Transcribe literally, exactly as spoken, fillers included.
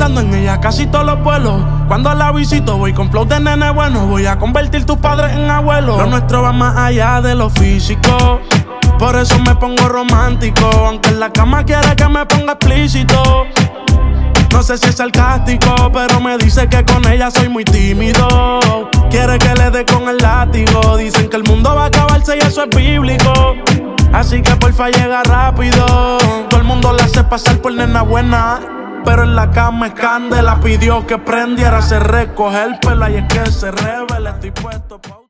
montando en ella casi todos los vuelos. Cuando la visito voy con flow de nene bueno. Voy a convertir tus padres en abuelos. Lo nuestro va más allá de lo físico, por eso me pongo romántico. Aunque en la cama quiere que me ponga explícito. No sé si es sarcástico, pero me dice que con ella soy muy tímido. Quiere que le dé con el látigo. Dicen que el mundo va a acabarse y eso es bíblico. Así que porfa llega rápido. Todo el mundo la hace pasar por nena buena, pero en la cama es candela. Pidió que prendiera, se recoge el pelo y es que se revela. Estoy puesto pa'